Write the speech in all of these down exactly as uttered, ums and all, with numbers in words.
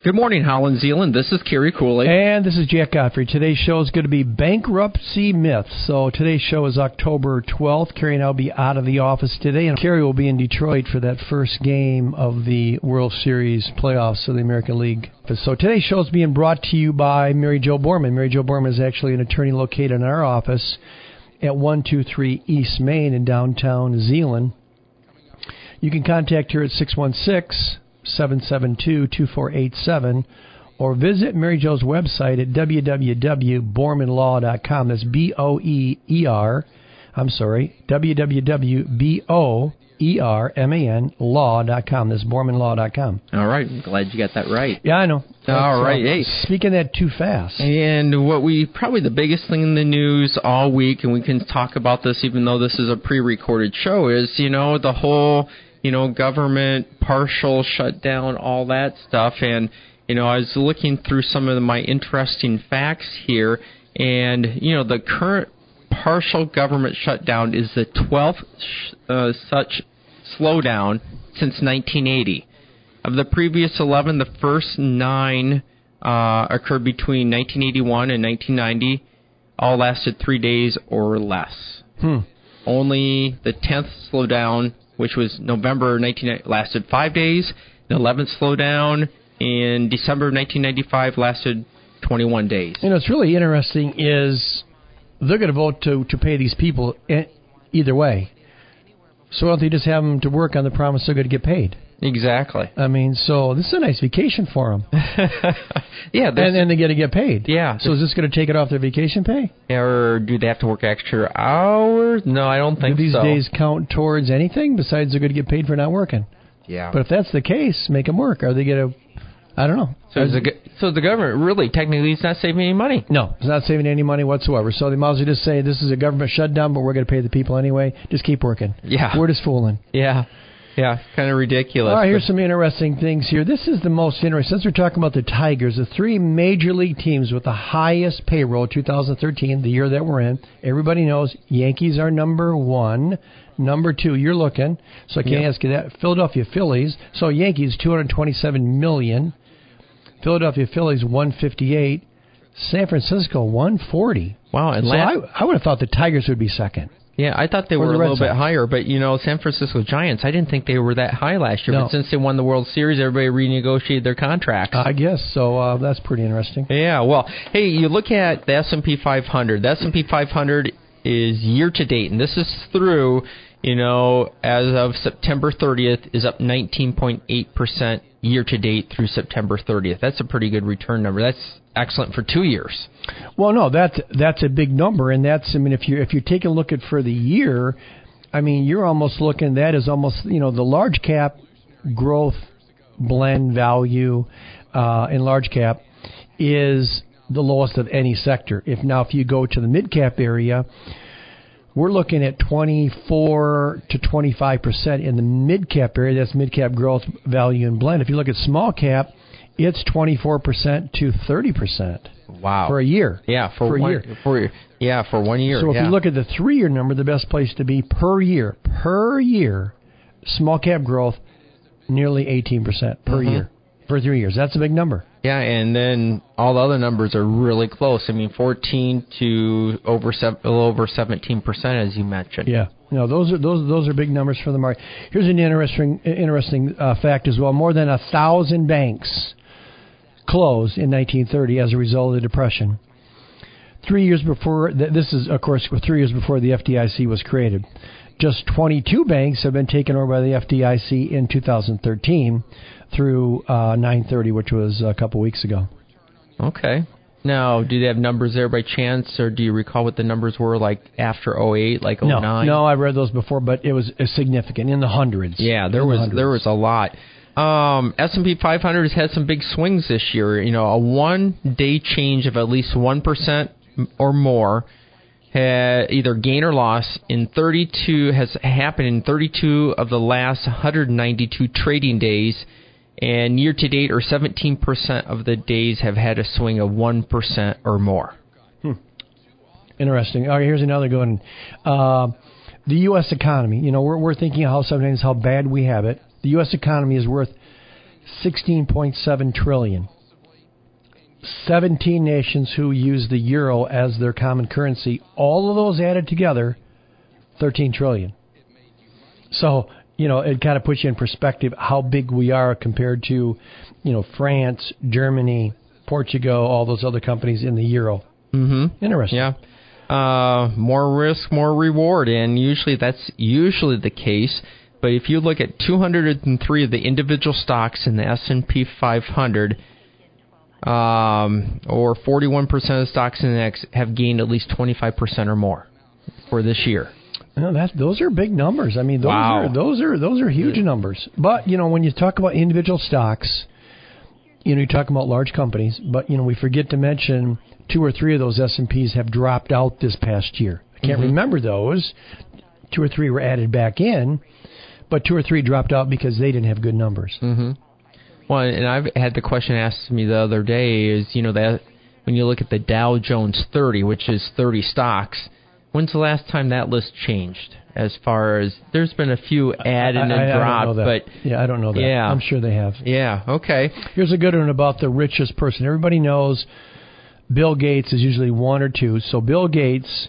Good morning, Holland, Zealand. This is Kerry Cooley. And this is Jack Godfrey. Today's show is going to be bankruptcy myths. So today's show is October twelfth. Kerry and I will be out of the office today, and Kerry will be in Detroit for that first game of the World Series playoffs of the American League. So today's show is being brought to you by Mary Jo Borman. Mary Jo Borman is actually an attorney located in our office at one two three East Main in downtown Zeeland. You can contact her at six one six, seven seven two, two four eight seven or visit Mary Jo's website at w w w dot borman law dot com. That's B O E E R, I'm sorry, w w w dot b o e r m a n law dot com. That's borman law dot com. All right. I'm glad you got that right. Yeah, I know. All right. Uh, hey. Speaking that too fast. And what we, probably the biggest thing in the news all week, and we can talk about this even though this is a pre-recorded show, is, you know, the whole, you know, government partial shutdown, all that stuff. And, you know, I was looking through some of my interesting facts here, and, you know, the current partial government shutdown is the twelfth uh, such slowdown since nineteen eighty. Of the previous eleven, the first nine uh, occurred between nineteen eighty-one and nineteen ninety. All lasted three days or less. Hmm. Only the tenth slowdown, which was November nineteen ninety, lasted five days. The eleventh slowdown in December of nineteen ninety-five lasted twenty-one days. You know, what's really interesting is they're going to vote to, to pay these people either way. So why don't they just have them to work on the promise they're going to get paid? Exactly. I mean, so this is a nice vacation for them. yeah. And then they get to get paid. Yeah. So is this going to take it off their vacation pay? Or do they have to work extra hours? No, I don't think so. Do these so. days count towards anything besides they're going to get paid for not working? Yeah. But if that's the case, make them work. Are they going to... I don't know. So, is the, so the government really, technically, is not saving any money? No, it's not saving any money whatsoever. So they might as well just say, this is a government shutdown, but we're going to pay the people anyway. Just keep working. Yeah. We're just fooling. Yeah. Yeah, kind of ridiculous. All right, here's some interesting things here. This is the most interesting. Since we're talking about the Tigers, the three major league teams with the highest payroll, two thousand thirteen, the year that we're in, everybody knows Yankees are number one. Number two, you're looking, so I can't yep. ask you that. Philadelphia Phillies. So Yankees, two hundred twenty-seven million dollars. Philadelphia Phillies, one hundred fifty-eight. San Francisco, one hundred forty. Wow. And so last- I, I would have thought the Tigers would be second. Yeah, I thought they or were the a little Sox. bit higher, but, you know, San Francisco Giants, I didn't think they were that high last year. No. But since they won the World Series, everybody renegotiated their contracts. I guess, so uh, that's pretty interesting. Yeah, well, hey, you look at the S and P five hundred. The S and P five hundred is year-to-date, and this is through, you know, as of September thirtieth, is up nineteen point eight percent year-to-date through September thirtieth. That's a pretty good return number. That's excellent for two years. Well, no, that's that's a big number, and that's I mean, if you if you take a look at for the year, I mean, you're almost looking that is almost you know the large cap growth blend value uh, in large cap is the lowest of any sector. If now if you go to the mid cap area, we're looking at twenty-four to twenty-five percent in the mid cap area. That's mid cap growth value and blend. If you look at small cap, it's twenty-four percent to thirty percent. Wow. For a year. Yeah, for, for a one year. For, yeah, for one year. So if yeah. you look at the three-year number, the best place to be per year, per year, small cap growth, nearly eighteen percent per mm-hmm. year for three years. That's a big number. Yeah, and then all the other numbers are really close. I mean, fourteen to over seven, a little over seventeen percent, as you mentioned. Yeah. No, those are those those are big numbers for the market. Here's an interesting interesting uh, fact as well. More than a thousand banks closed in nineteen thirty as a result of the Depression. Three years before, this is, of course, three years before the F D I C was created. Just twenty-two banks have been taken over by the F D I C in two thousand thirteen through uh, nine thirty, which was a couple weeks ago. Okay. Now, do they have numbers there by chance, or do you recall what the numbers were like after oh eight, like oh nine? No, no, I read those before, but it was significant, in the hundreds. Yeah, there was there was a lot. Um, S and P five hundred has had some big swings this year. You know, a one-day change of at least one percent or more, had either gain or loss, in thirty-two has happened in thirty-two of the last one hundred ninety-two trading days, and year-to-date, or seventeen percent of the days have had a swing of one percent or more. Hmm. Interesting. All right, here's another good one. Uh, the U S economy. You know, we're we're thinking how sometimes how bad we have it. The U S economy is worth sixteen point seven trillion dollars. seventeen nations who use the euro as their common currency. All of those added together, thirteen trillion. So, you know, it kind of puts you in perspective how big we are compared to, you know, France, Germany, Portugal, all those other companies in the euro. Mm-hmm. Interesting. Yeah. Uh, more risk, more reward, and usually that's usually the case. But if you look at two hundred three of the individual stocks in the S and P five hundred, um, or forty-one percent of the stocks in the index have gained at least twenty-five percent or more for this year. No, that those are big numbers. I mean, those wow. are those are those are huge numbers. But you know, when you talk about individual stocks, you know, you talk about large companies, but you know, we forget to mention two or three of those S and Ps have dropped out this past year. I can't mm-hmm. remember those. Two or three were added back in, but two or three dropped out because they didn't have good numbers. Mm-hmm. Well, and I've had the question asked to me the other day is, you know, that when you look at the Dow Jones thirty, which is thirty stocks, when's the last time that list changed? As far as there's been a few add and I, I, drop, I but yeah, I don't know that. Yeah, I'm sure they have. Yeah, okay. Here's a good one about the richest person. Everybody knows Bill Gates is usually one or two. So Bill Gates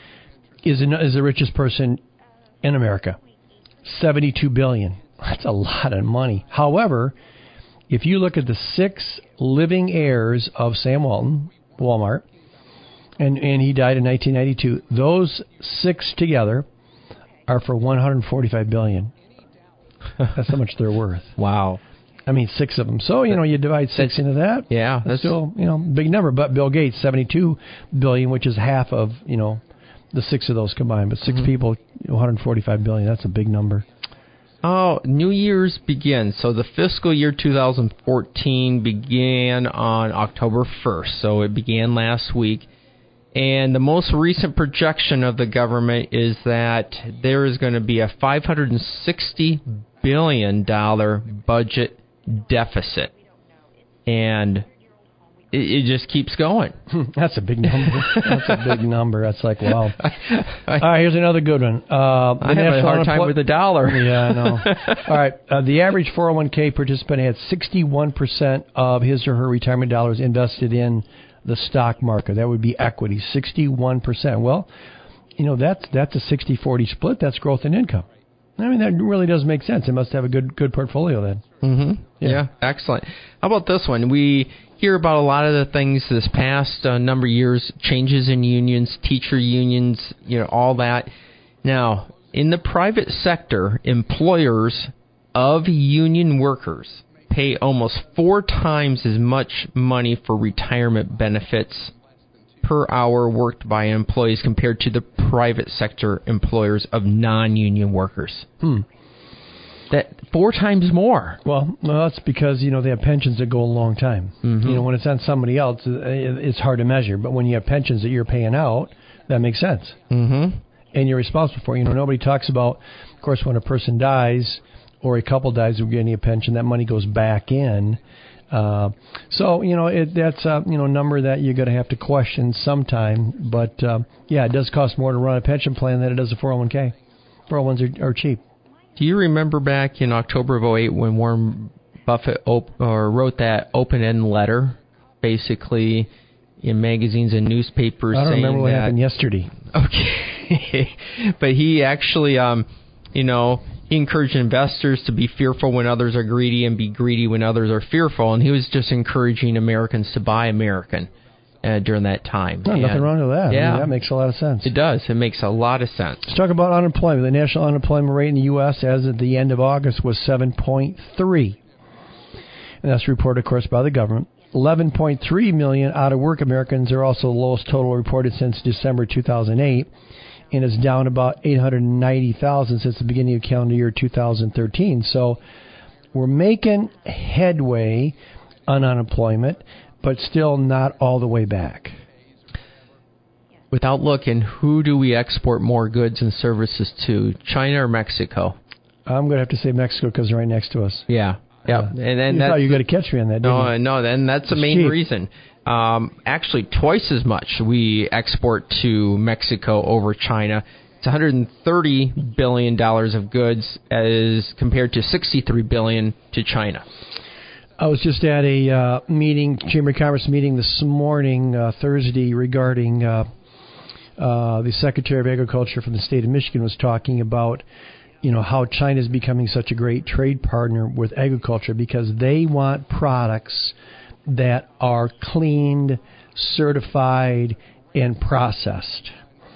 is an, is the richest person in America, seventy-two billion dollars. That's a lot of money. However, if you look at the six living heirs of Sam Walton, Walmart, and and he died in nineteen ninety-two. Those six together are for one hundred forty-five billion dollars. That's how much they're worth. Wow. I mean, six of them. So, you know, you divide six into that. Yeah. That's still, you know, big number. But Bill Gates, seventy-two billion dollars, which is half of, you know, the six of those combined. But six mm-hmm. people, one hundred forty-five billion dollars. That's a big number. Oh, New Year's begins. So the fiscal year two thousand fourteen began on October first. So it began last week. And the most recent projection of the government is that there is going to be a five hundred sixty billion dollars budget deficit. And it, it just keeps going. That's a big number. That's a big number. That's like, wow. All right, here's another good one. Uh, the I have a hard time with the dollar. Yeah, I know. All right, uh, the average four oh one k participant had sixty-one percent of his or her retirement dollars invested in the stock market. That would be equity, sixty-one percent. Well, you know, that's that's a sixty forty split. That's growth in income. I mean, that really does make sense. It must have a good good portfolio then. Mm-hmm. Yeah. yeah, excellent. How about this one? We hear about a lot of the things this past uh, number of years, changes in unions, teacher unions, you know, all that. Now, in the private sector, employers of union workers pay almost four times as much money for retirement benefits per hour worked by employees compared to the private sector employers of non-union workers. Hmm. That four times more. Well, well, that's because, you know, they have pensions that go a long time. Mm-hmm. You know, when it's on somebody else, it's hard to measure. But when you have pensions that you're paying out, that makes sense. Mm-hmm. And you're responsible for it. You know, nobody talks about, of course, when a person dies or a couple dies of getting a pension, that money goes back in. Uh, so, you know, it, that's a you know, number that you're going to have to question sometime. But, uh, yeah, it does cost more to run a pension plan than it does a four oh one k. four oh ones are, are cheap. Do you remember back in October of oh eight when Warren Buffett op- or wrote that open-end letter, basically in magazines and newspapers? I don't saying remember what that, happened yesterday. Okay. But he actually, um, you know, he encouraged investors to be fearful when others are greedy and be greedy when others are fearful. And he was just encouraging Americans to buy American uh, during that time. No, nothing wrong with that. Yeah. I mean, that makes a lot of sense. It does. It makes a lot of sense. Let's talk about unemployment. The national unemployment rate in the U S as of the end of August was seven point three. And that's reported, of course, by the government. eleven point three million out-of-work Americans are also the lowest total reported since December two thousand eight. And is down about eight hundred ninety thousand since the beginning of calendar year two thousand thirteen. So we're making headway on unemployment, but still not all the way back. Without looking, who do we export more goods and services to, China or Mexico? I'm going to have to say Mexico because they're right next to us. Yeah. Yeah, uh, and then you that's, thought you were going to catch me on that, didn't no, you? No, then that's the main cheap. reason. Um, actually, twice as much we export to Mexico over China. It's one hundred thirty billion dollars of goods as compared to sixty-three billion dollars to China. I was just at a uh, meeting, Chamber of Commerce meeting this morning, uh, Thursday, regarding uh, uh, the Secretary of Agriculture from the state of Michigan was talking about, you know, how China is becoming such a great trade partner with agriculture because they want products that are cleaned, certified, and processed.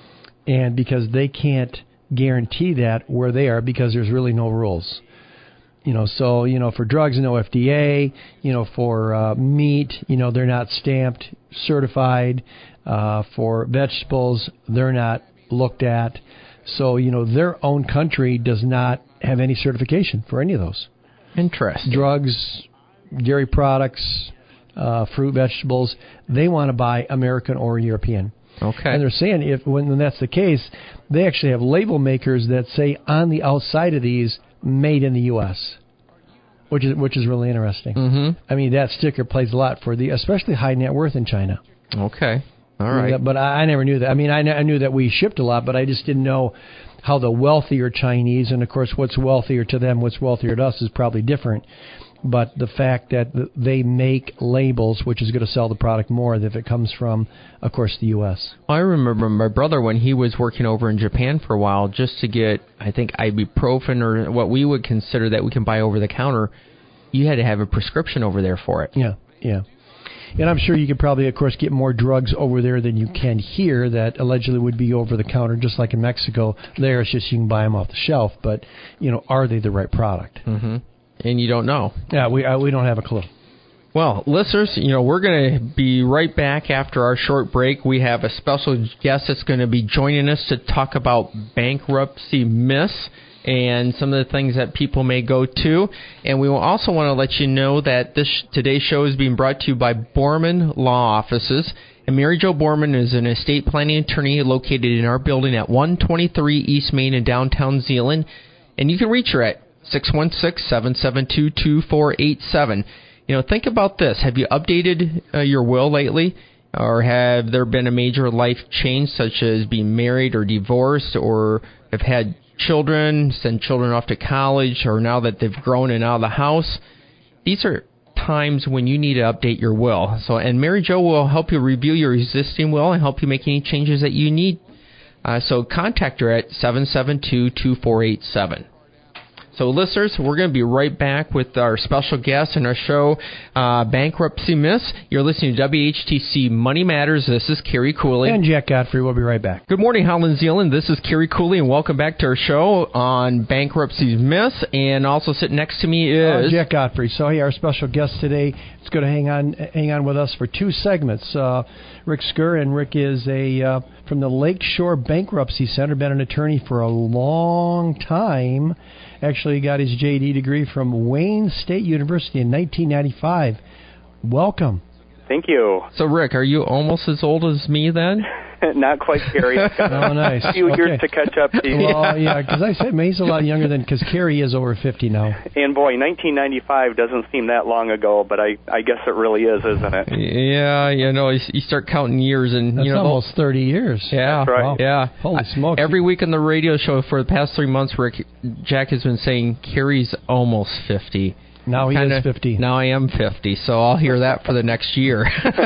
And because they can't guarantee that where they are because there's really no rules. You know, so, you know, for drugs, no F D A, you know, for uh, meat, you know, they're not stamped, certified. Uh, for vegetables, they're not looked at. So, you know, their own country does not have any certification for any of those. Interesting. Drugs, dairy products, uh, fruit, vegetables, they want to buy American or European. Okay. And they're saying if when, when that's the case, they actually have label makers that say on the outside of these, made in the U S, which is which is really interesting. Mm-hmm. I mean, that sticker plays a lot for the, especially high net worth in China. Okay. All right. Yeah, but I, I never knew that. I mean, I, kn- I knew that we shipped a lot, but I just didn't know how the wealthier Chinese, and of course, what's wealthier to them, what's wealthier to us is probably different. But the fact that they make labels, which is going to sell the product more if it comes from, of course, the U S. I remember my brother when he was working over in Japan for a while just to get, I think, ibuprofen or what we would consider that we can buy over the counter. You had to have a prescription over there for it. Yeah, yeah. And I'm sure you could probably, of course, get more drugs over there than you can here that allegedly would be over the counter, just like in Mexico. There, it's just you can buy them off the shelf. But, you know, are they the right product? Mm-hmm. And you don't know. Yeah, we uh, we don't have a clue. Well, listeners, you know, we're going to be right back after our short break. We have a special guest that's going to be joining us to talk about bankruptcy myths and some of the things that people may go to. And we will also want to let you know that this today's show is being brought to you by Borman Law Offices. And Mary Jo Borman is an estate planning attorney located in our building at one twenty-three East Main in downtown Zeeland. And you can reach her at six one six, seven seven two, two four eight seven. You know, think about this. Have you updated uh, your will lately? Or have there been a major life change, such as being married or divorced, or have had children, send children off to college, or now that they've grown and out of the house? These are times when you need to update your will. So, and Mary Jo will help you review your existing will and help you make any changes that you need. Uh, so contact her at seven seven two, two four eight seven. So, listeners, we're going to be right back with our special guest in our show, uh, Bankruptcy Myths. You're listening to W H T C Money Matters. This is Kerry Cooley. And Jack Godfrey. We'll be right back. Good morning, Holland, Zeeland. This is Kerry Cooley, and welcome back to our show on Bankruptcy Myths. And also sitting next to me is... Uh, Jack Godfrey. So, hey, our special guest today is going to hang on hang on with us for two segments. Uh, Rick Skur, and Rick is a uh, from the Lakeshore Bankruptcy Center, been an attorney for a long time. Actually got his J D degree from Wayne State University in nineteen ninety-five. Welcome. Thank you. So, Rick, are you almost as old as me then? Not quite, Kerry. Oh, nice. A few okay. years to catch up to you. Well, yeah, because I said he's a lot younger than, because Kerry is over fifty now. And boy, nineteen ninety-five doesn't seem that long ago, but I, I guess it really is, isn't it? Yeah, you know, you start counting years, and That's you know, almost thirty years. Yeah, That's right. Wow. Yeah. Holy smokes. Every week on the radio show for the past three months, Rick, Jack has been saying Kerry's almost fifty. Now he Kinda, is fifty. Now I am fifty, so I'll hear that for the next year.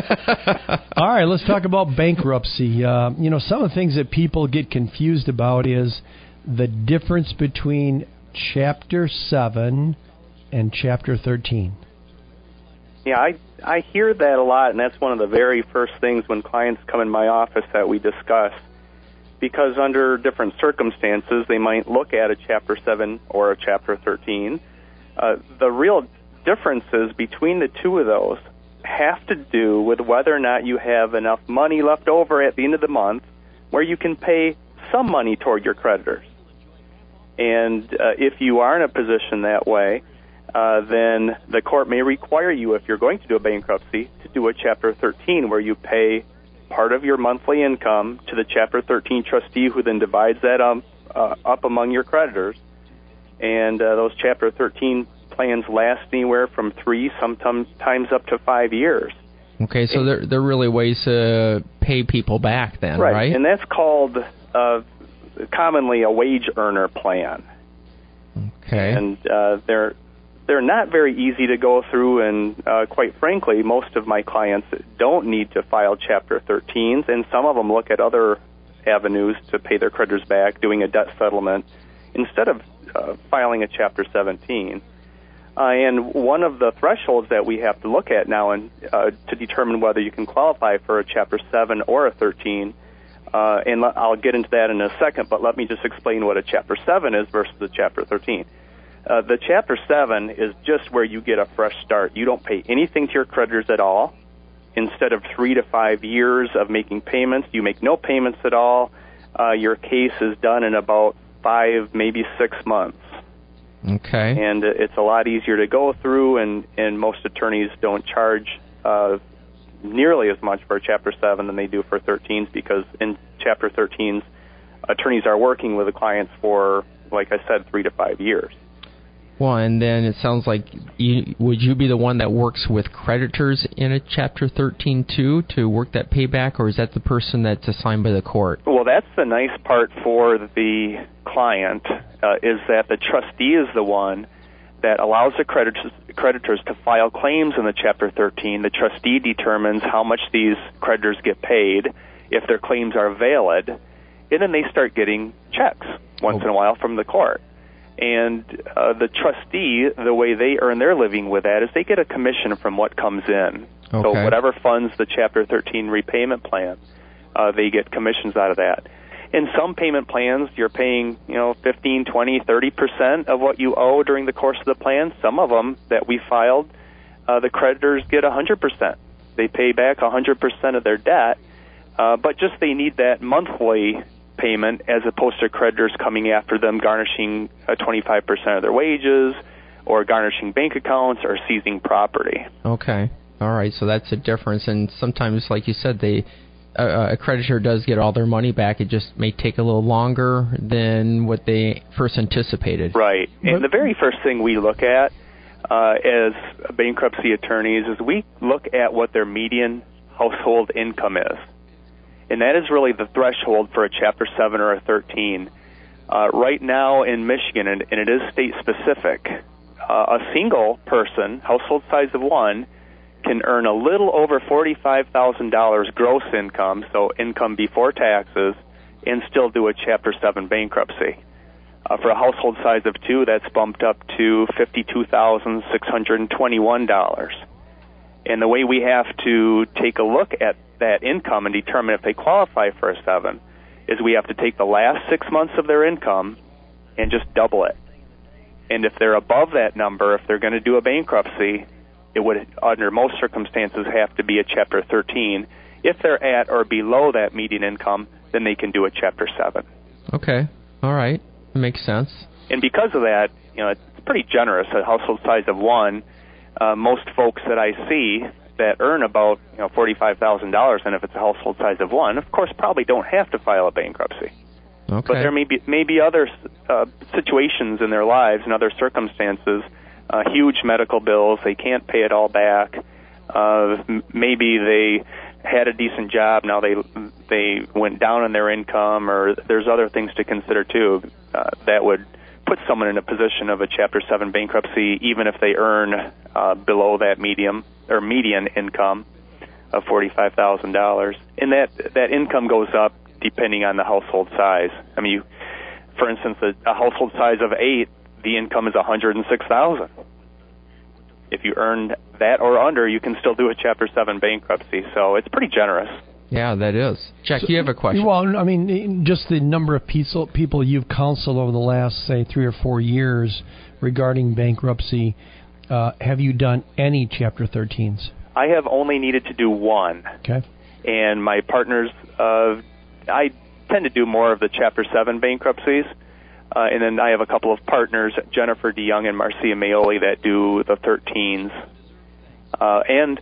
All right, let's talk about bankruptcy. Uh, you know, some of the things that people get confused about is the difference between Chapter seven and Chapter thirteen. Yeah, I, I hear that a lot, and that's one of the very first things when clients come in my office that we discuss. Because under different circumstances, they might look at a Chapter seven or a Chapter thirteen. Uh, the real differences between the two of those have to do with whether or not you have enough money left over at the end of the month where you can pay some money toward your creditors. And uh, if you are in a position that way, uh, then the court may require you, if you're going to do a bankruptcy, to do a Chapter thirteen where you pay part of your monthly income to the Chapter thirteen trustee, who then divides that um, uh, up among your creditors. And uh, those Chapter thirteen plans last anywhere from three, sometimes up to five years. Okay, so they're, they're really ways to pay people back then, right? Right, and that's called uh, commonly a wage earner plan. Okay. And uh, they're they're not very easy to go through, and uh, quite frankly, most of my clients don't need to file Chapter thirteens, and some of them look at other avenues to pay their creditors back, doing a debt settlement, instead of uh, filing a Chapter seventeen. Uh, and one of the thresholds that we have to look at now and uh, to determine whether you can qualify for a Chapter seven or a thirteen, uh, and l- I'll get into that in a second, but let me just explain what a Chapter seven is versus a Chapter thirteen. Uh, the Chapter seven is just where you get a fresh start. You don't pay anything to your creditors at all. Instead of three to five years of making payments, you make no payments at all. Uh, your case is done in about five, maybe six months. Okay. And it's a lot easier to go through, and, and most attorneys don't charge uh, nearly as much for a Chapter seven than they do for thirteens, because in Chapter thirteens, attorneys are working with the clients for, like I said, three to five years. Well, and then it sounds like, you, would you be the one that works with creditors in a Chapter thirteen too, to work that payback, or is that the person that's assigned by the court? Well, that's the nice part for the client, uh, is that the trustee is the one that allows the creditors, creditors to file claims in the Chapter thirteen. The trustee determines how much these creditors get paid, if their claims are valid, and then they start getting checks once oh. in a while from the court. And uh, the trustee, the way they earn their living with that is they get a commission from what comes in. Okay. So whatever funds the Chapter thirteen repayment plan, uh, they get commissions out of that. In some payment plans, you're paying, you know, fifteen, twenty, thirty percent of what you owe during the course of the plan. Some of them that we filed, uh, the creditors get one hundred percent. They pay back one hundred percent of their debt, uh, but just they need that monthly payment as opposed to creditors coming after them, garnishing uh, twenty-five percent of their wages, or garnishing bank accounts, or seizing property. Okay. All right, so that's a difference. And sometimes, like you said, they uh, a creditor does get all their money back. It just may take a little longer than what they first anticipated. Right. And the very first thing we look at uh, as bankruptcy attorneys is we look at what their median household income is. And that is really the threshold for a Chapter seven or a thirteen. Uh, right now in Michigan, and, and it is state-specific, uh, a single person, household size of one, can earn a little over forty-five thousand dollars gross income, so income before taxes, and still do a Chapter seven bankruptcy. Uh, for a household size of two, that's bumped up to fifty-two thousand six hundred twenty-one dollars. And the way we have to take a look at that income and determine if they qualify for a seven is we have to take the last six months of their income and just double it. And if they're above that number, if they're going to do a bankruptcy, it would, under most circumstances, have to be a Chapter thirteen. If they're at or below that median income, then they can do a Chapter seven. Okay. All right. That makes sense. And because of that, you know, it's pretty generous. A household size of one, uh, most folks that I see that earn about, you know, forty-five thousand dollars, and if it's a household size of one, of course, probably don't have to file a bankruptcy. Okay. But there may be, may be other uh, situations in their lives and other circumstances, uh, huge medical bills, they can't pay it all back. Uh, m- maybe they had a decent job, now they they went down on their income, or there's other things to consider too uh, that would put someone in a position of a Chapter seven bankruptcy, even if they earn uh, below that medium or median income of forty-five thousand dollars. And that that income goes up depending on the household size. I mean, you, for instance, a, a household size of eight, the income is one hundred six thousand dollars. If you earn that or under, you can still do a Chapter seven bankruptcy. So it's pretty generous. Yeah, that is. Jack, so, you have a question. Well, I mean, just the number of people you've counseled over the last, say, three or four years regarding bankruptcy, uh, have you done any Chapter thirteens? I have only needed to do one. Okay. And my partners, uh, I tend to do more of the Chapter seven bankruptcies. Uh, and then I have a couple of partners, Jennifer DeYoung and Marcia Maioli, that do the thirteens. Uh, and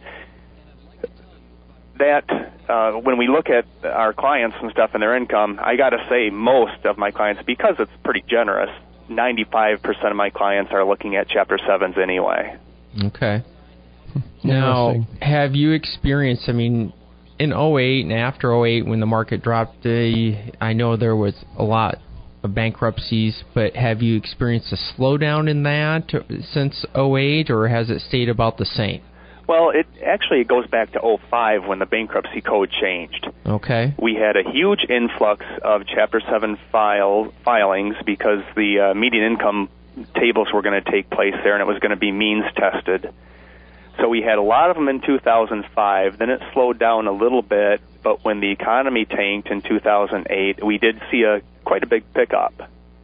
that, uh, when we look at our clients and stuff and their income, I got to say most of my clients, because it's pretty generous, ninety-five percent of my clients are looking at Chapter sevens anyway. Okay. Now, have you experienced, I mean, in oh eight and after oh eight when the market dropped, uh, I know there was a lot bankruptcies, but have you experienced a slowdown in that since oh eight, or has it stayed about the same? Well, it actually it goes back to oh five when the bankruptcy code changed. Okay. We had a huge influx of Chapter seven file filings because the uh, median income tables were going to take place there, and it was going to be means tested. So we had a lot of them in two thousand five. Then it slowed down a little bit, but when the economy tanked in two thousand eight, we did see a quite a big pickup.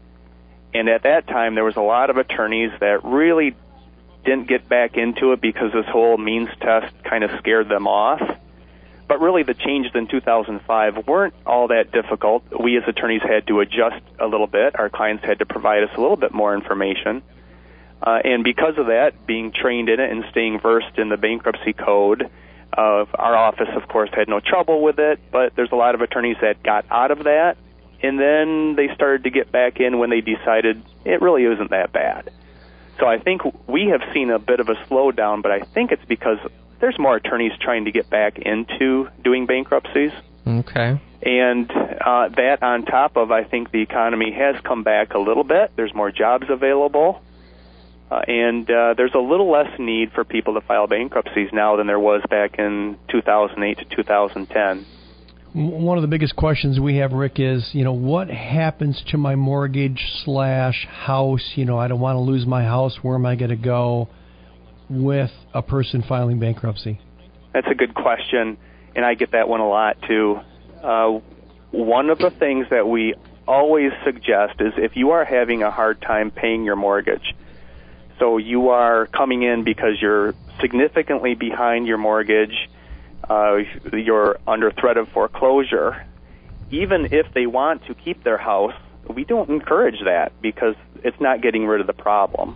And at that time, there was a lot of attorneys that really didn't get back into it because this whole means test kind of scared them off. But really, the changes in two thousand five weren't all that difficult. We as attorneys had to adjust a little bit. Our clients had to provide us a little bit more information. Uh, and because of that, being trained in it and staying versed in the bankruptcy code, uh, our office, of course, had no trouble with it. But there's a lot of attorneys that got out of that, and then they started to get back in when they decided it really isn't that bad. So I think we have seen a bit of a slowdown, but I think it's because there's more attorneys trying to get back into doing bankruptcies. Okay. And uh, that on top of, I think the economy has come back a little bit. There's more jobs available. Uh, and uh, there's a little less need for people to file bankruptcies now than there was back in two thousand eight to two thousand ten. One of the biggest questions we have, Rick, is, you know, what happens to my mortgage slash house? You know, I don't want to lose my house. Where am I going to go with a person filing bankruptcy? That's a good question, and I get that one a lot, too. Uh, one of the things that we always suggest is if you are having a hard time paying your mortgage, so you are coming in because you're significantly behind your mortgage, uh, you're under threat of foreclosure, even if they want to keep their house, we don't encourage that because it's not getting rid of the problem.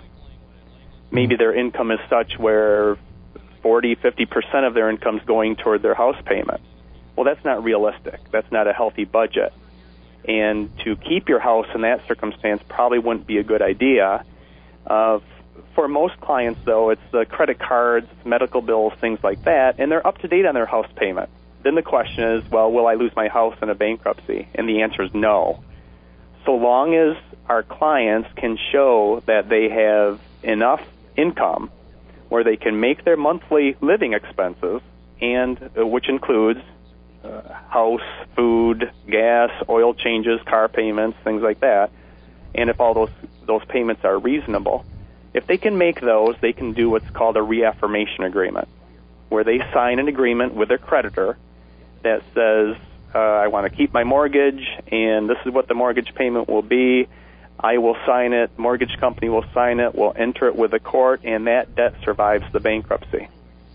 Maybe their income is such where forty, fifty percent of their income is going toward their house payment. Well, that's not realistic. That's not a healthy budget. And to keep your house in that circumstance probably wouldn't be a good idea. Uh, for most clients, though, it's the credit cards, medical bills, things like that, and they're up to date on their house payment. Then the question is, well, will I lose my house in a bankruptcy? And the answer is no. So long as our clients can show that they have enough income where they can make their monthly living expenses, and uh, which includes uh, house, food, gas, oil changes, car payments, things like that, and if all those those payments are reasonable, if they can make those, they can do what's called a reaffirmation agreement, where they sign an agreement with their creditor that says, uh, I want to keep my mortgage, and this is what the mortgage payment will be. I will sign it, mortgage company will sign it, we'll enter it with the court, and that debt survives the bankruptcy.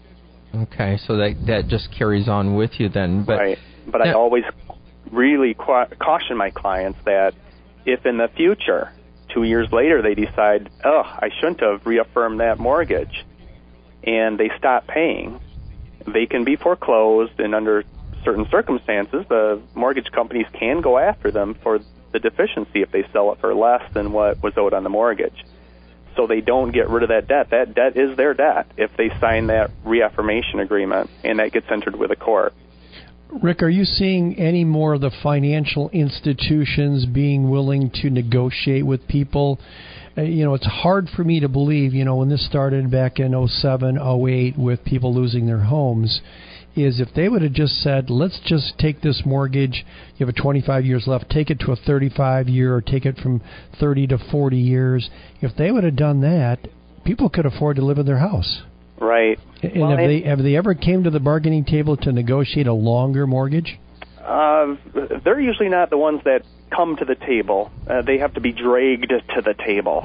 Okay, so that that just carries on with you then. But right, but I always really ca- caution my clients that if in the future, two years later, they decide, oh, I shouldn't have reaffirmed that mortgage, and they stop paying, they can be foreclosed, and under certain circumstances, the mortgage companies can go after them for the deficiency if they sell it for less than what was owed on the mortgage. So they don't get rid of that debt. That debt is their debt if they sign that reaffirmation agreement, and that gets entered with a court. Rick, are you seeing any more of the financial institutions being willing to negotiate with people? Uh, you know, it's hard for me to believe, you know, when this started back in oh seven, oh eight with people losing their homes, is if they would have just said, let's just take this mortgage, you have a twenty-five years left, take it to a thirty-five year or take it from thirty to forty years. If they would have done that, people could afford to live in their house. Right. And well, have it, they have they ever came to the bargaining table to negotiate a longer mortgage? Uh, they're usually not the ones that come to the table. Uh, they have to be dragged to the table.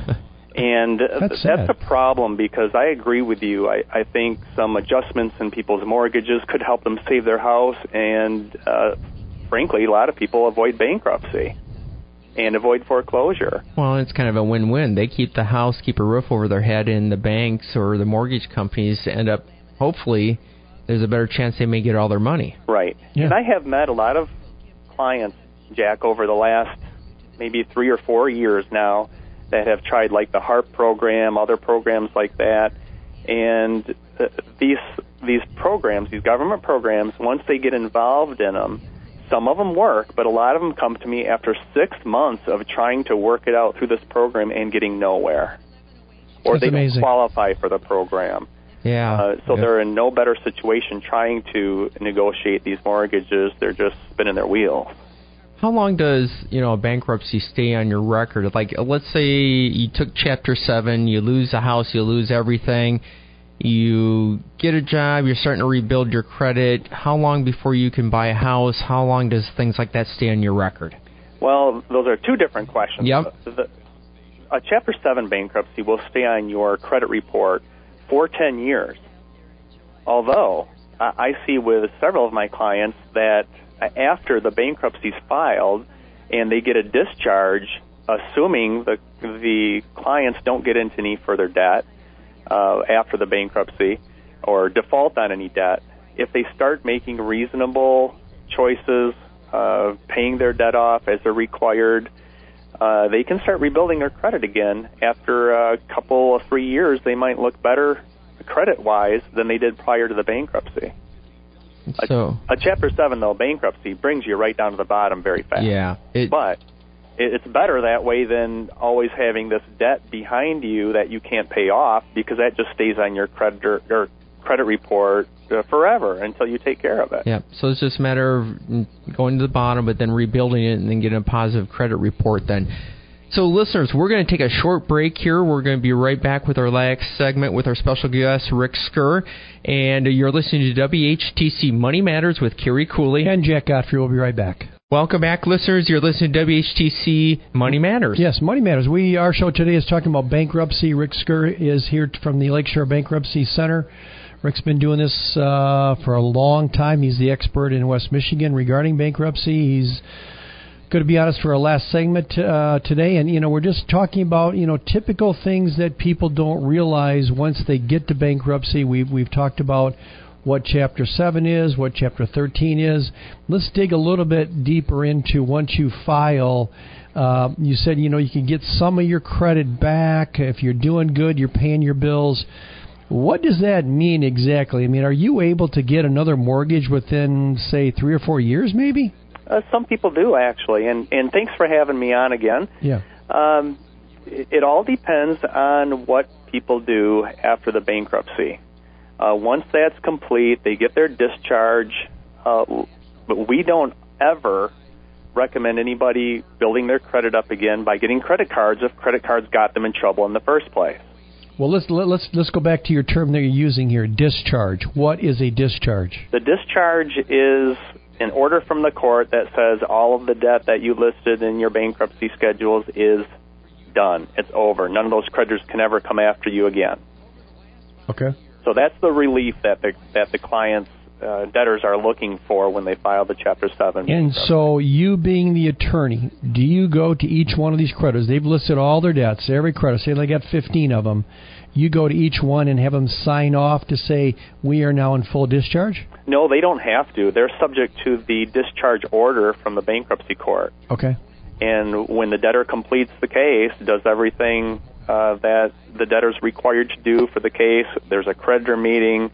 And that's, that's a problem because I agree with you. I, I think some adjustments in people's mortgages could help them save their house and, uh, frankly, a lot of people avoid bankruptcy and avoid foreclosure. Well, it's kind of a win-win. They keep the house, keep a roof over their head, and the banks or the mortgage companies end up, hopefully, there's a better chance they may get all their money. Right. Yeah. And I have met a lot of clients, Jack, over the last maybe three or four years now that have tried like the HARP program, other programs like that. And uh, these these programs, these government programs, once they get involved in them, some of them work, but a lot of them come to me after six months of trying to work it out through this program and getting nowhere. Or That's they amazing. don't qualify for the program. Yeah. Uh, so yeah. they're in no better situation trying to negotiate these mortgages. They're just spinning their wheels. How long does, you know, a bankruptcy stay on your record? Like, let's say you took Chapter seven, you lose a house, you lose everything, you get a job, you're starting to rebuild your credit. How long before you can buy a house? How long does things like that stay on your record? Well, those are two different questions. Yep. The, a Chapter seven bankruptcy will stay on your credit report for ten years. Although, I, I see with several of my clients that after the bankruptcy's filed and they get a discharge, assuming the the clients don't get into any further debt uh, after the bankruptcy or default on any debt, if they start making reasonable choices, uh, paying their debt off as they're required, uh, they can start rebuilding their credit again. After a couple of three years, they might look better credit-wise than they did prior to the bankruptcy. So A, a Chapter seven, though, bankruptcy brings you right down to the bottom very fast. yeah, it, But it, it's better that way than always having this debt behind you that you can't pay off, because that just stays on your creditor or credit report uh, forever until you take care of it. yeah. So it's just a matter of going to the bottom, but then rebuilding it and then getting a positive credit report then. So, listeners, we're going to take a short break here. We're going to be right back with our last segment with our special guest, Rick Skur. And you're listening to W H T C Money Matters with Kerry Cooley. And Jack Godfrey. We'll be right back. Welcome back, listeners. You're listening to W H T C Money Matters. Yes, Money Matters. We Our show today is talking about bankruptcy. Rick Skur is here from the Lakeshore Bankruptcy Center. Rick's been doing this uh, for a long time. He's the expert in West Michigan regarding bankruptcy. He's going to be on us for our last segment uh, today, and you know we're just talking about you know typical things that people don't realize once they get to bankruptcy. We've we've talked about what Chapter seven is, what Chapter thirteen is. Let's dig a little bit deeper into once you file. Uh, you said you know you can get some of your credit back if you're doing good, you're paying your bills. What does that mean exactly? I mean, are you able to get another mortgage within, say, three or four years, maybe? Uh, some people do, actually, and, and thanks for having me on again. Yeah. Um, it, it all depends on what people do after the bankruptcy. Uh, once that's complete, they get their discharge, uh, but we don't ever recommend anybody building their credit up again by getting credit cards if credit cards got them in trouble in the first place. Well, let's let, let's let's go back to your term that you're using here, discharge. What is a discharge? The discharge is an order from the court that says all of the debt that you listed in your bankruptcy schedules is done. It's over. None of those creditors can ever come after you again. Okay. So that's the relief that the that the clients, uh, debtors are looking for when they file the Chapter seven. And so you being the attorney, do you go to each one of these creditors? They've listed all their debts, every creditor. Say they got fifteen of them. You go to each one and have them sign off to say, we are now in full discharge? No, they don't have to. They're subject to the discharge order from the bankruptcy court. Okay. And when the debtor completes the case, does everything uh, that the debtor's required to do for the case, there's a creditor meeting,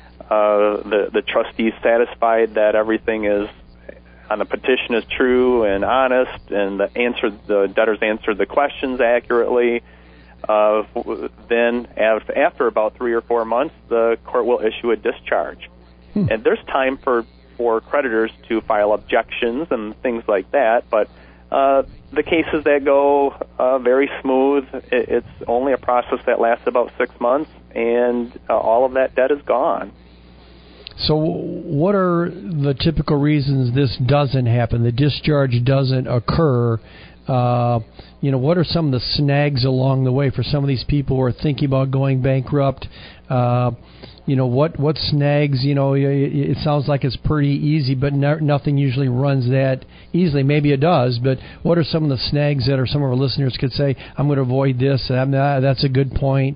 uh, the, the trustee's satisfied that everything is on the petition is true and honest, and the answer, the debtor's answered the questions accurately, uh, then after about three or four months, the court will issue a discharge. Hmm. And there's time for, for creditors to file objections and things like that, but uh, the cases that go uh, very smooth, it, it's only a process that lasts about six months, and uh, all of that debt is gone. So what are the typical reasons this doesn't happen, the discharge doesn't occur? Uh, you know, what are some of the snags along the way for some of these people who are thinking about going bankrupt? Uh, you know, what, what snags, you know, it, it sounds like it's pretty easy, but no, nothing usually runs that easily. Maybe it does, but what are some of the snags that are some of our listeners could say, I'm going to avoid this, and that's a good point.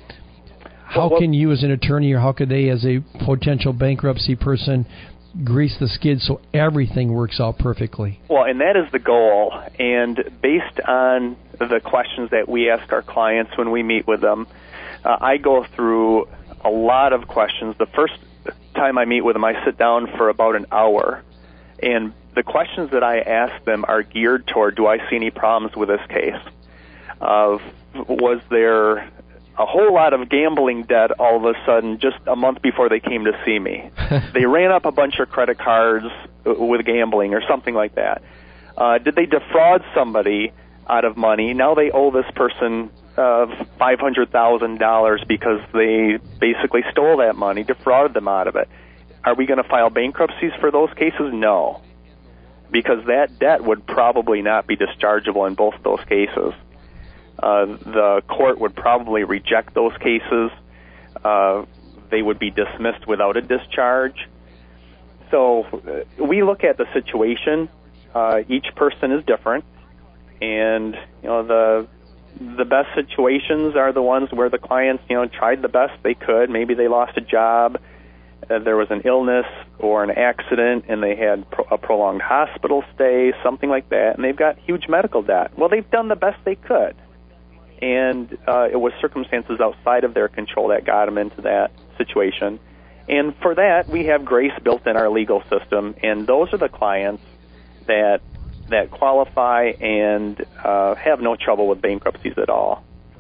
How well, can you as an attorney, or how could they as a potential bankruptcy person grease the skids so everything works out perfectly? Well, and that is the goal. And based on the questions that we ask our clients when we meet with them, uh, I go through a lot of questions. The first time I meet with them, I sit down for about an hour. And the questions that I ask them are geared toward, do I see any problems with this case? Uh, was there a whole lot of gambling debt all of a sudden just a month before they came to see me? They ran up a bunch of credit cards with gambling or something like that. Uh, did they defraud somebody out of money? Now they owe this person uh, five hundred thousand dollars because they basically stole that money, defrauded them out of it. Are we going to file bankruptcies for those cases? No, because that debt would probably not be dischargeable in both of those cases. Uh, the court would probably reject those cases. Uh, they would be dismissed without a discharge. So uh, we look at the situation. Uh, each person is different, and you know the the best situations are the ones where the clients you know tried the best they could. Maybe they lost a job, uh, there was an illness or an accident, and they had pro- a prolonged hospital stay, something like that, and they've got huge medical debt. Well, they've done the best they could, and uh, it was circumstances outside of their control that got them into that situation. And for that, we have grace built in our legal system, and those are the clients that that qualify and uh, have no trouble with bankruptcies at all.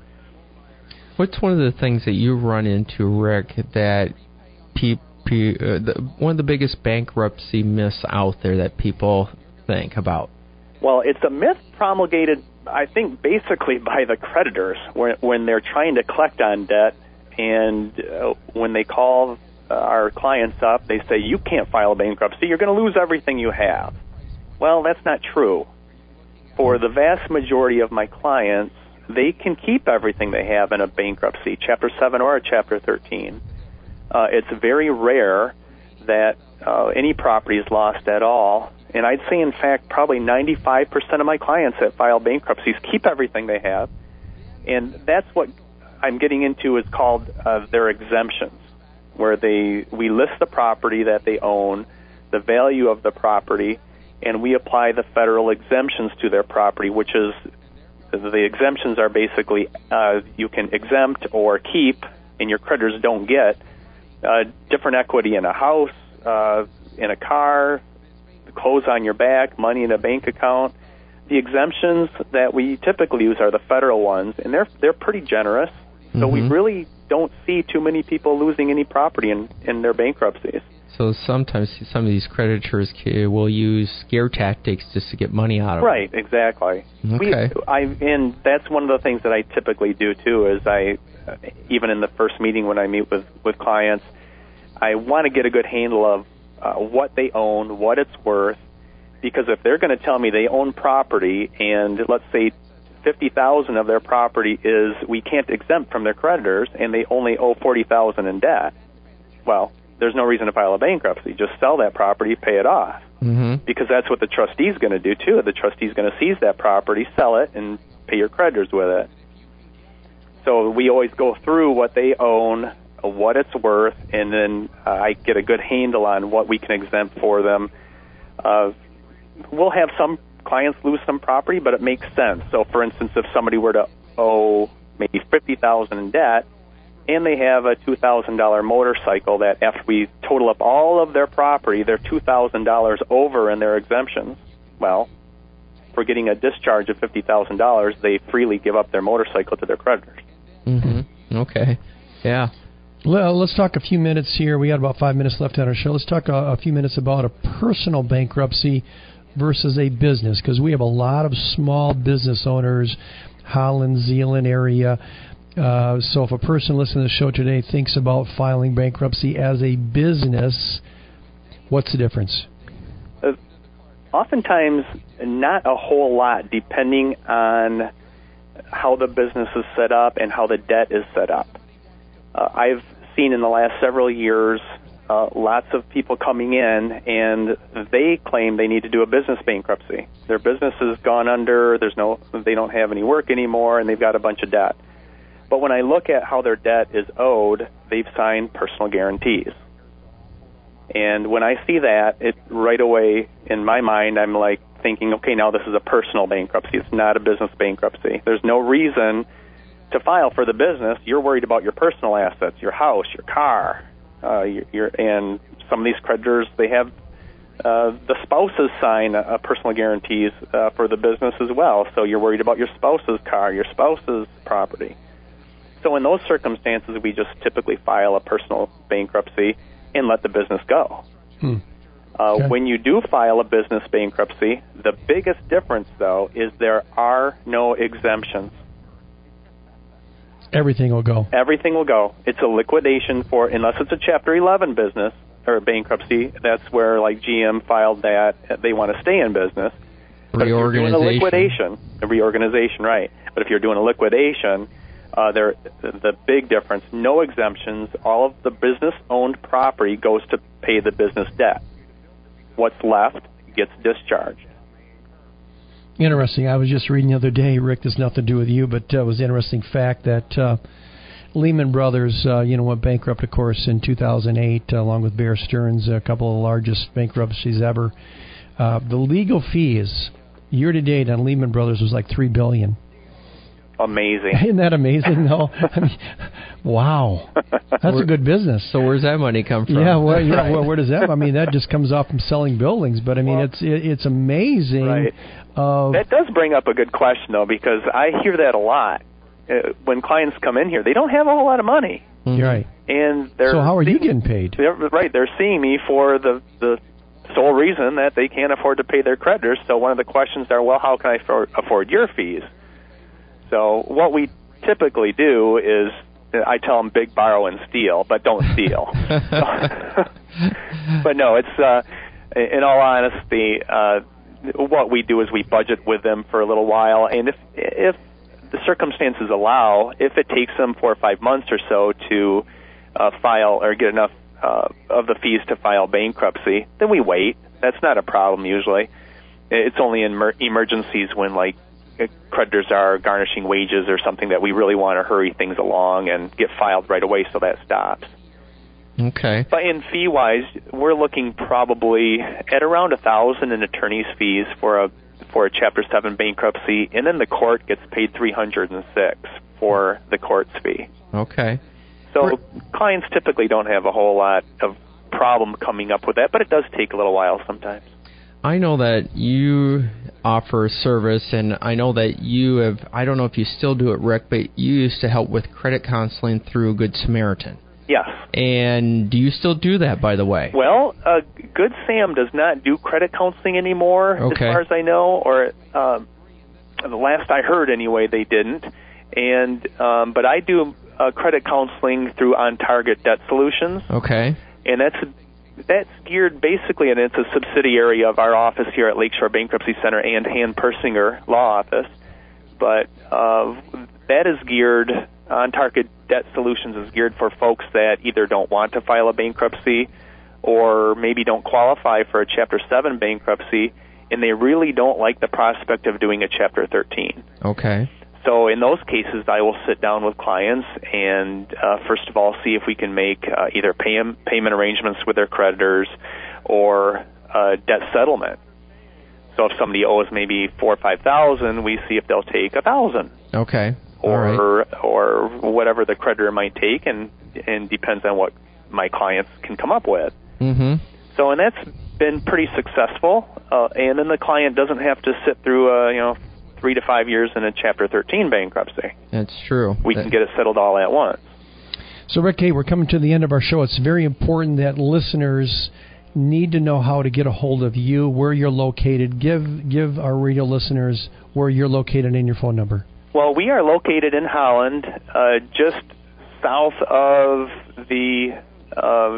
What's one of the things that you run into, Rick, that pe- pe- uh, the, one of the biggest bankruptcy myths out there that people think about? Well, it's a myth promulgated, I think, basically by the creditors when, when they're trying to collect on debt, and uh, when they call uh, our clients up, they say, you can't file a bankruptcy, you're going to lose everything you have. Well, that's not true. For the vast majority of my clients, they can keep everything they have in a bankruptcy, Chapter seven or a Chapter thirteen. Uh, it's very rare that uh, any property is lost at all. And I'd say, in fact, probably ninety-five percent of my clients that file bankruptcies keep everything they have. And that's what I'm getting into is called uh, their exemptions, where they we list the property that they own, the value of the property, and we apply the federal exemptions to their property, which is, the exemptions are basically uh, you can exempt or keep, and your creditors don't get, uh, different equity in a house, uh, in a car, clothes on your back, money in a bank account. The exemptions that we typically use are the federal ones, and they're they're pretty generous. So mm-hmm. we really don't see too many people losing any property in, in their bankruptcies. So sometimes some of these creditors will use scare tactics just to get money out of right, them. Right, exactly. Okay. We, I, and that's one of the things that I typically do, too, is I, even in the first meeting when I meet with, with clients, I want to get a good handle of uh, what they own, what it's worth, because if they're going to tell me they own property and let's say fifty thousand dollars of their property is we can't exempt from their creditors and they only owe forty thousand dollars in debt, well, there's no reason to file a bankruptcy. Just sell that property, pay it off. Mm-hmm. Because that's what the trustee's going to do, too. The trustee's going to seize that property, sell it, and pay your creditors with it. So we always go through what they own, what it's worth, and then uh, I get a good handle on what we can exempt for them. Uh, we'll have some clients lose some property, but it makes sense. So, for instance, if somebody were to owe maybe fifty thousand dollars in debt, and they have a two thousand dollars motorcycle that after we total up all of their property, they're two thousand dollars over in their exemptions. Well, for getting a discharge of fifty thousand dollars, they freely give up their motorcycle to their creditors. Mm-hmm. Okay. Yeah. Well, let's talk a few minutes here. We got about five minutes left on our show. Let's talk a, a few minutes about a personal bankruptcy versus a business, because we have a lot of small business owners, Holland, Zeeland area. Uh, so if a person listening to the show today thinks about filing bankruptcy as a business, what's the difference? Uh, oftentimes, not a whole lot, depending on how the business is set up and how the debt is set up. Uh, I've seen in the last several years uh, lots of people coming in, and they claim they need to do a business bankruptcy. Their business has gone under, there's no, they don't have any work anymore, and they've got a bunch of debt. But when I look at how their debt is owed, they've signed personal guarantees. And when I see that, it right away, in my mind, I'm like thinking, okay, now this is a personal bankruptcy. It's not a business bankruptcy. There's no reason to file for the business. You're worried about your personal assets, your house, your car, uh, your, your, and some of these creditors, they have uh, the spouses sign uh, personal guarantees uh, for the business as well. So you're worried about your spouse's car, your spouse's property. So in those circumstances, we just typically file a personal bankruptcy and let the business go. Hmm. Uh, okay. When you do file a business bankruptcy, the biggest difference, though, is there are no exemptions. Everything will go. Everything will go. It's a liquidation for, unless it's a Chapter eleven business or bankruptcy, that's where, like, G M filed that they want to stay in business. But if you're doing a liquidation, a reorganization, right. But if you're doing a liquidation, uh, there, the big difference, no exemptions, all of the business-owned property goes to pay the business debt. What's left gets discharged. Interesting. I was just reading the other day, Rick, this has nothing to do with you, but uh, it was an interesting fact that uh, Lehman Brothers, uh, you know, went bankrupt, of course, in two thousand eight, uh, along with Bear Stearns, a couple of the largest bankruptcies ever. Uh, the legal fees year-to-date on Lehman Brothers was like three billion dollars. Amazing. Isn't that amazing, though? I mean, wow. That's a good business. So where's that money come from? Yeah, well, yeah, well, where does that? I mean, that just comes off from selling buildings, but I mean, well, it's it, it's amazing. Right. Uh, that does bring up a good question, though, because I hear that a lot. Uh, when clients come in here, they don't have a whole lot of money. Mm-hmm. Right. And they're so how are seeing, you getting paid? They're, right. They're seeing me for the, the sole reason that they can't afford to pay their creditors. So one of the questions are, well, how can I afford, afford your fees? So what we typically do is I tell them big, borrow, and steal, but don't steal. But no, it's uh, in all honesty, uh, what we do is we budget with them for a little while, and if if the circumstances allow, if it takes them four or five months or so to uh, file or get enough uh, of the fees to file bankruptcy, then we wait. That's not a problem usually. It's only in mer- emergencies when, like, creditors are garnishing wages or something that we really want to hurry things along and get filed right away, so that stops. Okay. But in fee-wise, we're looking probably at around a thousand in attorney's fees for a for a Chapter Seven bankruptcy, and then the court gets paid three hundred and six for the court's fee. Okay. So We're... clients typically don't have a whole lot of problem coming up with that, but it does take a little while sometimes. I know that you offer service, and I know that you have, I don't know if you still do it, Rick, but you used to help with credit counseling through Good Samaritan. Yes. And do you still do that, by the way? Well, uh, Good Sam does not do credit counseling anymore, okay. as far as I know, or um, the last I heard anyway, they didn't. And um, but I do uh, credit counseling through On Target Debt Solutions. Okay. And that's That's geared basically, and it's a subsidiary of our office here at Lakeshore Bankruptcy Center and Han Persinger Law Office. But uh, that is geared, On Target Debt Solutions is geared for folks that either don't want to file a bankruptcy or maybe don't qualify for a Chapter seven bankruptcy, and they really don't like the prospect of doing a Chapter thirteen. Okay. So in those cases, I will sit down with clients and, uh, first of all, see if we can make uh, either pay- payment arrangements with their creditors or uh, debt settlement. So if somebody owes maybe four or five thousand, we see if they'll take a thousand. Okay. All or right. or whatever the creditor might take, and and depends on what my clients can come up with. Mm-hmm. So and that's been pretty successful, uh, and then the client doesn't have to sit through a you know. three to five years in a Chapter thirteen bankruptcy. That's true. We that... can get it settled all at once. So, Rick, hey, we're coming to the end of our show. It's very important that listeners need to know how to get a hold of you, where you're located. Give give our radio listeners where you're located and your phone number. Well, we are located in Holland, uh, just south of the uh,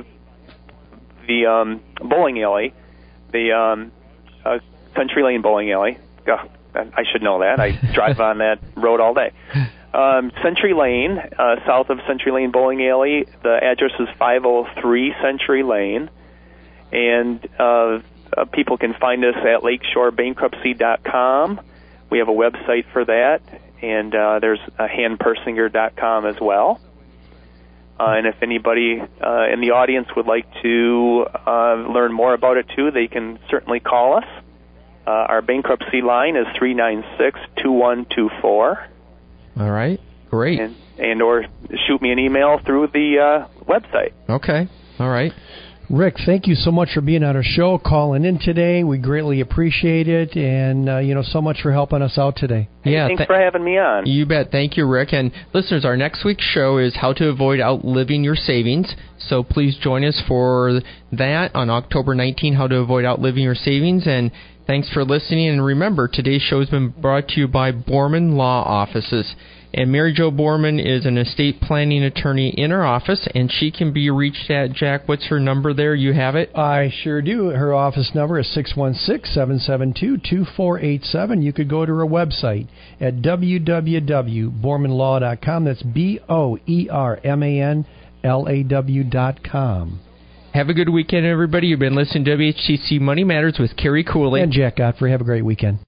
the um, bowling alley, the um, uh, Century Lane bowling alley. Oh, I should know that. I drive on that road all day. Um, Century Lane, uh, south of Century Lane Bowling Alley. The address is five oh three Century Lane. And uh, uh, people can find us at lakeshore bankruptcy dot com. We have a website for that. And uh, there's uh, han persinger dot com as well. Uh, and if anybody uh, in the audience would like to uh, learn more about it, too, they can certainly call us. Uh, our bankruptcy line is three nine six, two one two four. All right. Great. And, and or shoot me an email through the uh, website. Okay. All right. Rick, thank you so much for being on our show, calling in today. We greatly appreciate it, and uh, you know, so much for helping us out today. Hey, yeah, thanks th- for having me on. You bet. Thank you, Rick. And listeners, our next week's show is how to avoid outliving your savings. So please join us for that on October nineteenth, how to avoid outliving your savings. And thanks for listening. And remember, today's show has been brought to you by Borman Law Offices. And Mary Jo Borman is an estate planning attorney in our office, and she can be reached at, Jack, what's her number there? You have it? I sure do. Her office number is six one six, seven seven two, two four eight seven. You could go to her website at w w w dot borman law dot com. That's B O E R M A N L A W dot com. Have a good weekend, everybody. You've been listening to W H T C Money Matters with Kerry Cooley And Jack Godfrey. Have a great weekend.